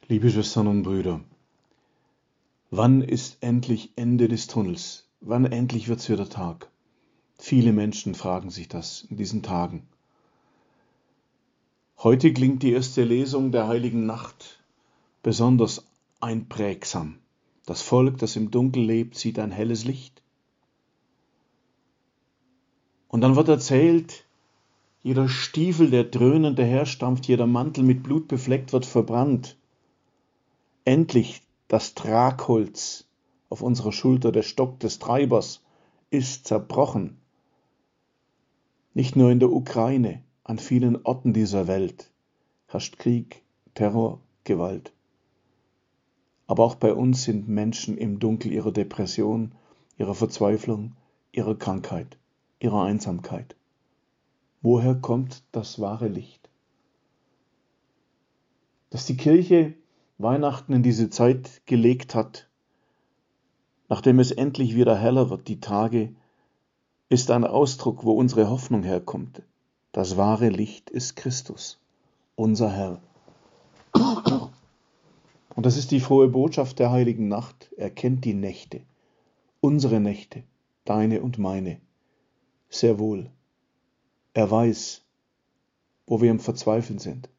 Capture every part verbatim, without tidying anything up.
Liebe Schwestern und Brüder, wann ist endlich Ende des Tunnels? Wann endlich wird's wieder Tag? Viele Menschen fragen sich das in diesen Tagen. Heute klingt die erste Lesung der Heiligen Nacht besonders einprägsam. Das Volk, das im Dunkel lebt, sieht ein helles Licht. Und dann wird erzählt, jeder Stiefel, der dröhnend daherstampft, jeder Mantel mit Blut befleckt, wird verbrannt. Endlich das Tragholz auf unserer Schulter, der Stock des Treibers, ist zerbrochen. Nicht nur in der Ukraine, an vielen Orten dieser Welt herrscht Krieg, Terror, Gewalt. Aber auch bei uns sind Menschen im Dunkel ihrer Depression, ihrer Verzweiflung, ihrer Krankheit, ihrer Einsamkeit. Woher kommt das wahre Licht? Dass die Kirche Weihnachten in diese Zeit gelegt hat, nachdem es endlich wieder heller wird, die Tage, ist ein Ausdruck, wo unsere Hoffnung herkommt. Das wahre Licht ist Christus, unser Herr. Und das ist die frohe Botschaft der Heiligen Nacht. Er kennt die Nächte, unsere Nächte, deine und meine, sehr wohl. Er weiß, wo wir im Verzweifeln sind.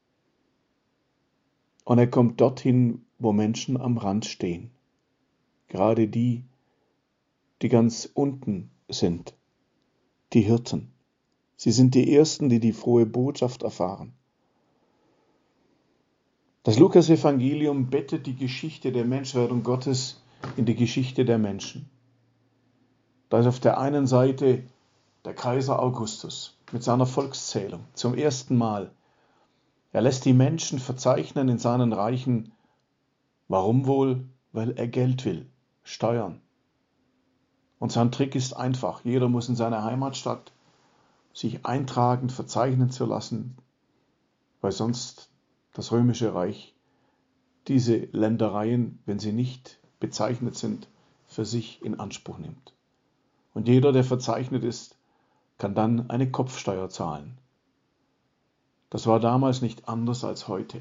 Und er kommt dorthin, wo Menschen am Rand stehen. Gerade die, die ganz unten sind, die Hirten. Sie sind die Ersten, die die frohe Botschaft erfahren. Das Lukas-Evangelium bettet die Geschichte der Menschwerdung Gottes in die Geschichte der Menschen. Da ist auf der einen Seite der Kaiser Augustus mit seiner Volkszählung zum ersten Mal. Er lässt die Menschen verzeichnen in seinen Reichen. Warum wohl? Weil er Geld will, Steuern. Und sein Trick ist einfach. Jeder muss in seiner Heimatstadt sich eintragen, verzeichnen zu lassen, weil sonst das Römische Reich diese Ländereien, wenn sie nicht bezeichnet sind, für sich in Anspruch nimmt. Und jeder, der verzeichnet ist, kann dann eine Kopfsteuer zahlen. Das war damals nicht anders als heute.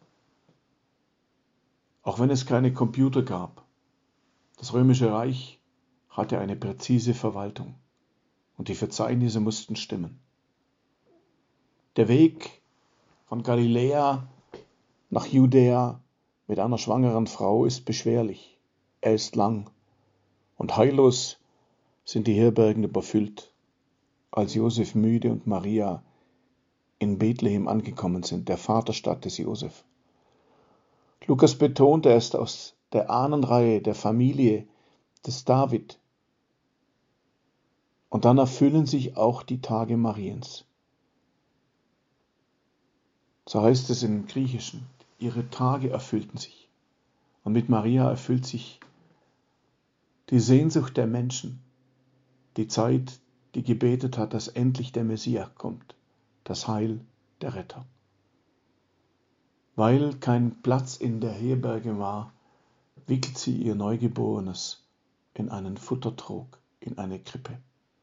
Auch wenn es keine Computer gab, das Römische Reich hatte eine präzise Verwaltung und die Verzeichnisse mussten stimmen. Der Weg von Galiläa nach Judäa mit einer schwangeren Frau ist beschwerlich. Er ist lang und heillos sind die Herbergen überfüllt. Als Josef müde und Maria in Bethlehem angekommen sind, der Vaterstadt des Josef. Lukas betont, er ist aus der Ahnenreihe der Familie des David. Und dann erfüllen sich auch die Tage Mariens. So heißt es im Griechischen, ihre Tage erfüllten sich. Und mit Maria erfüllt sich die Sehnsucht der Menschen, die Zeit, die gebetet hat, dass endlich der Messias kommt, das Heil, der Retter. Weil kein Platz in der Herberge war, wickelt sie ihr Neugeborenes in einen Futtertrog, in eine Krippe.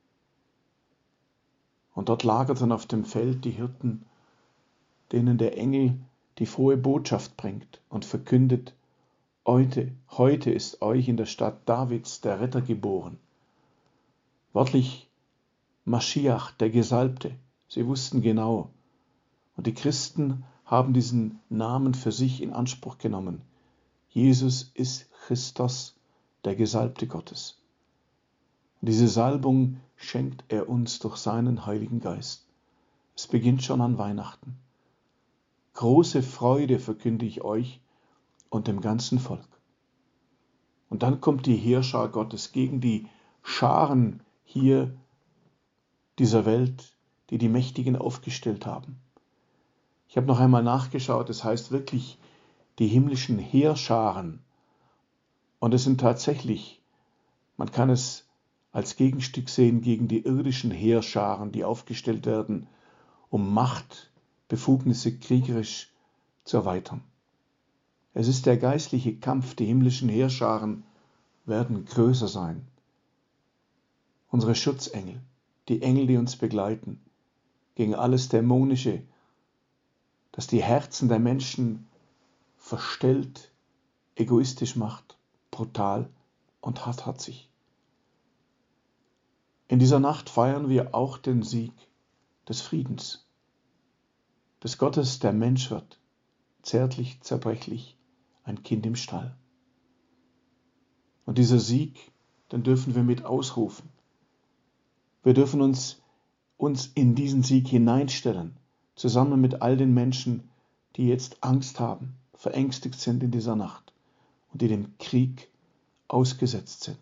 Und dort lagerten auf dem Feld die Hirten, denen der Engel die frohe Botschaft bringt und verkündet, heute, heute ist euch in der Stadt Davids der Retter geboren. Wörtlich Maschiach, der Gesalbte. Sie wussten genau. Und die Christen haben diesen Namen für sich in Anspruch genommen. Jesus ist Christus, der Gesalbte Gottes. Und diese Salbung schenkt er uns durch seinen Heiligen Geist. Es beginnt schon an Weihnachten. Große Freude verkünde ich euch und dem ganzen Volk. Und dann kommt die Heerschar Gottes gegen die Scharen hier dieser Welt, die die Mächtigen aufgestellt haben. Ich habe noch einmal nachgeschaut, es heißt wirklich die himmlischen Heerscharen. Und es sind tatsächlich, man kann es als Gegenstück sehen gegen die irdischen Heerscharen, die aufgestellt werden, um Macht, Befugnisse kriegerisch zu erweitern. Es ist der geistliche Kampf, die himmlischen Heerscharen werden größer sein. Unsere Schutzengel, die Engel, die uns begleiten, gegen alles Dämonische, das die Herzen der Menschen verstellt, egoistisch macht, brutal und hartherzig. In dieser Nacht feiern wir auch den Sieg des Friedens, des Gottes, der Mensch wird, zärtlich, zerbrechlich, ein Kind im Stall. Und dieser Sieg, den dürfen wir mit ausrufen. Wir dürfen uns, uns in diesen Sieg hineinstellen, zusammen mit all den Menschen, die jetzt Angst haben, verängstigt sind in dieser Nacht und die dem Krieg ausgesetzt sind.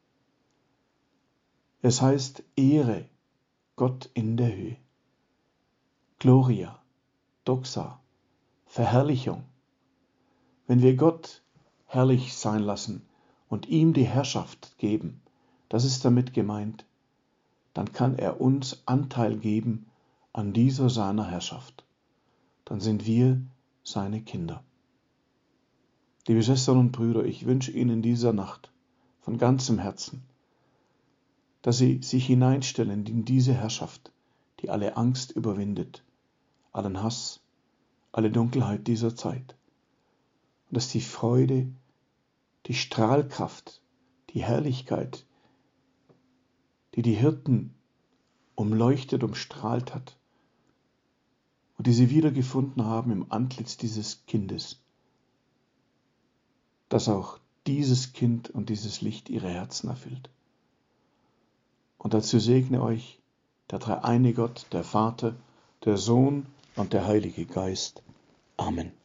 Es heißt, Ehre Gott in der Höhe. Gloria, Doxa, Verherrlichung. Wenn wir Gott herrlich sein lassen und ihm die Herrschaft geben, das ist damit gemeint, dann kann er uns Anteil geben an dieser seiner Herrschaft. Dann sind wir seine Kinder. Liebe Schwestern und Brüder, ich wünsche Ihnen in dieser Nacht von ganzem Herzen, dass Sie sich hineinstellen in diese Herrschaft, die alle Angst überwindet, allen Hass, alle Dunkelheit dieser Zeit. Und dass die Freude, die Strahlkraft, die Herrlichkeit, die die Hirten umleuchtet, umstrahlt hat und die sie wiedergefunden haben im Antlitz dieses Kindes, dass auch dieses Kind und dieses Licht ihre Herzen erfüllt. Und dazu segne euch der dreieine Gott, der Vater, der Sohn und der Heilige Geist. Amen.